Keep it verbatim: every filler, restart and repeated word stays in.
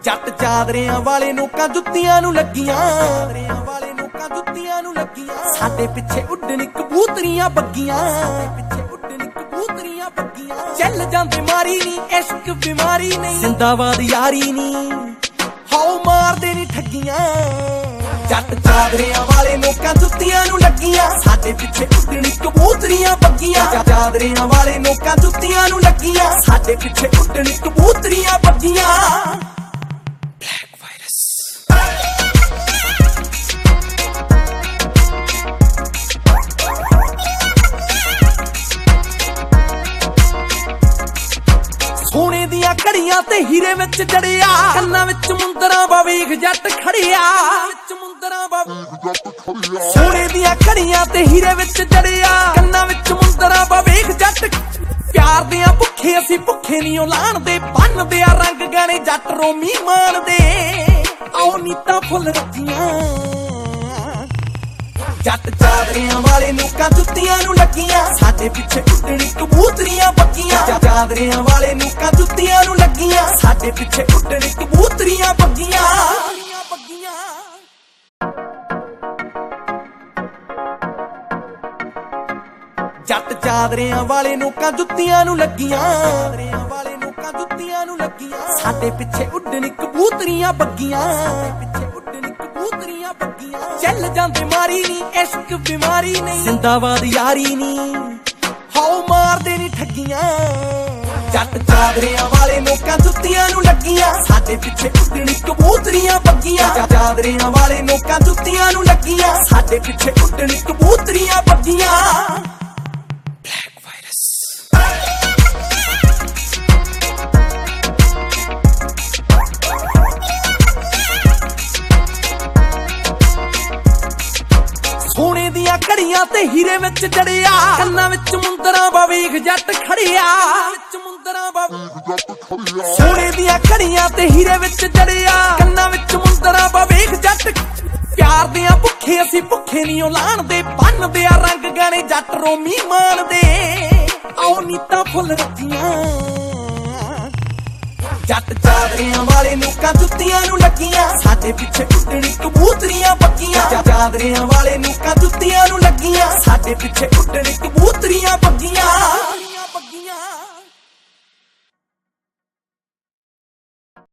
ਜੱਟ ਚਾਦਰਿਆਂ ਵਾਲੇ ਨੋਕਾਂ ਜੁੱਤੀਆਂ ਨੂੰ ਲੱਗੀਆਂ, ਵਾਲੇ ਨੋਕਾਂ ਜੁੱਤੀਆਂ ਨੂੰ ਲੱਗੀਆਂ। ਸਾਡੇ ਪਿੱਛੇ ਉੱਡਣ ਕਬੂਤਰੀਆਂ ਬੱਗੀਆਂ, ਪਿੱਛੇ ਉੱਡਣ ਕਬੂਤਰੀਆਂ ਬੱਗੀਆਂ। ਚੱਲ ਜਾਂਦੇ ਮਾਰੀ ਨੀ ਇਸ਼ਕ ਬਿਮਾਰੀ ਨਹੀਂ, ਜ਼ਿੰਦਾਬਾਦ ਯਾਰੀ ਨੀ ਹਾਉ ਮਾਰਦੇ ਨੀ ਠੱਗੀਆਂ। ਜੱਟ ਚਾਦਰਿਆਂ ਵਾਲੇ ਨੋਕਾਂ ਜੁੱਤੀਆਂ ਨੂੰ ਲੱਗੀਆਂ, ਸਾਡੇ ਪਿੱਛੇ ਉੱਡਣ ਕਬੂਤਰੀਆਂ ਬੱਗੀਆਂ। ਚਾਦਰਿਆਂ ਵਾਲੇ ਨੋਕਾਂ ਜੁੱਤੀਆਂ ਨੂੰ ਲੱਗੀਆਂ, ਸਾਡੇ ਪਿੱਛੇ ਉੱਡਣ ਕਬੂਤਰੀਆਂ ਬੱਗੀਆਂ। ਸੋਨੇ ਦੀਆਂ ਘੜੀਆਂ ਤੇ ਹੀਰੇ ਵਿੱਚ ਜੜਿਆ, ਕੰਨਾਂ ਵਿੱਚ ਮੁੰਦਰਾਂ ਵਾ ਵੇਖ ਜੱਟ ਖੜਿਆ, ਵਿੱਚ ਮੁੰਦਰਾਂ ਵਾ ਸੋਨੇ ਦੀਆਂ ਘੜੀਆਂ ਤੇ ਹੀਰੇ ਵਿੱਚ ਜੜਿਆ, ਕੰਨਾਂ ਵਿੱਚ ਮੁੰਦਰਾਂ ਵਾ ਵੇਖ ਜੱਟ। ਪਿਆਰ ਦੀਆਂ ਭੁੱਖੇ ਅਸੀਂ ਭੁੱਖੇ ਨਹੀਂ ਲਾਣਦੇ, ਬੰਨਦੇ ਆ ਰੰਗ ਗਾਣੇ ਜੱਟ ਰੋਮੀ ਮਾਣਦੇ। ਆਓ ਨੀਤਾਂ ਫੁੱਲ ਰੱਖੀਆਂ, ਜੱਟ ਚਾਦਰਿਆਂ ਵਾਲੇ ਨੋਕਾਂ ਜੁੱਤੀਆਂ ਨੂੰ ਲੱਗੀਆਂ, ਸਾਡੇ ਪਿੱਛੇ ਉੱਡਣ ਕਬੂਤਰੀਆਂ ਬੱਗੀਆਂ। ਚਾਦਰਿਆਂ ਵਾਲੇ ਨੋਕਾਂ ਜੁੱਤੀਆਂ ਨੂੰ ਲੱਗੀਆਂ, ਸਾਡੇ ਪਿੱਛੇ ਉੱਡਣ ਕਬੂਤਰੀਆਂ ਬੱਗੀਆਂ। ਜੱਟ ਚਾਦਰਿਆਂ ਵਾਲੇ ਨੋਕਾਂ ਜੁੱਤੀਆਂ ਨੂੰ ਲੱਗੀਆਂ, ਵਾਲੇ ਨੋਕਾਂ ਜੁੱਤੀਆਂ ਨੂੰ ਲੱਗੀਆਂ। ਸਾਡੇ ਪਿੱਛੇ ਉੱਡਣ ਕਬੂਤਰੀਆਂ ਬੱਗੀਆਂ, ਪਿੱਛੇ ਉੱਡਣ ਕਬੂਤਰੀਆਂ ਬੱਗੀਆਂ। ਚੱਲ ਜਾਂਦੇ ਮਾਰੀ ਨੀ ਇਸ਼ਕ ਬਿਮਾਰੀ ਨਹੀਂ, ਜ਼ਿੰਦਾਬਾਦ ਯਾਰੀ ਨੀ ਹਾਉ ਮਾਰਦੇ ਨੀ ਠੱਗੀਆਂ। ਜੱਟ ਚਾਦਰਿਆਂ ਵਾਲੇ ਨੋਕਾਂ ਜੁੱਤੀਆਂ ਨੂੰ ਲੱਗੀਆਂ, ਸਾਡੇ ਪਿੱਛੇ ਉੱਡਣ ਕਬੂਤਰੀਆਂ ਬੱਗੀਆਂ। ਚਾਦਰਿਆਂ ਵਾਲੇ ਨੋਕਾਂ ਜੁੱਤੀਆਂ ਨੂੰ ਲੱਗੀਆਂ, ਸਾਡੇ ਪਿੱਛੇ ਉੱਡਣ ਕਬੂਤਰੀਆਂ ਬੱਗੀਆਂ। ਸੋਨੇ ਦੀਆਂ ਘੜੀਆਂ ਤੇ ਹੀਰੇ ਵਿੱਚ ਜੜਿਆ, ਕੰਨਾਂ ਵਿੱਚ ਮੁੰਦਰਾਂ ਵਾ ਵੇਖ ਜੱਟ ਖੜਿਆ, ਵਿੱਚ ਮੁੰਦਰਾਂ ਵਾ ਸੋਨੇ ਦੀਆਂ ਘੜੀਆਂ ਤੇ ਹੀਰੇ ਵਿੱਚ ਜੜਿਆ, ਕੰਨਾਂ ਵਿੱਚ ਮੁੰਦਰਾਂ ਵਾ ਵੇਖ ਜੱਟ। ਪਿਆਰ ਦੀਆਂ ਭੁੱਖੇ ਅਸੀਂ ਭੁੱਖੇ ਨਹੀਂ ਲਾਣਦੇ, ਬੰਨਦੇ ਆ ਰੰਗ ਗਾਣੇ ਜੱਟ ਰੋਮੀ ਮਾਣਦੇ। ਆਓ ਨੀਤਾਂ ਫੁੱਲ ਰੱਖੀਆਂ, ਜੱਟ ਚਾਦਰਿਆਂ ਵਾਲੇ ਨੋਕਾਂ ਜੁੱਤੀਆਂ ਨੂੰ ਲੱਗੀਆਂ, ਸਾਡੇ ਪਿੱਛੇ ਉੱਡਣ ਕਬੂਤਰੀਆਂ ਬੱਗੀਆਂ। ਚਾਦਰਿਆਂ ਵਾਲੇ ਨੋਕਾਂ ਜੁੱਤੀਆਂ ਨੂੰ ਲੱਗੀਆਂ, ਸਾਡੇ ਪਿੱਛੇ ਉੱਡਣ ਕਬੂਤਰੀਆਂ ਬੱਗੀਆਂ।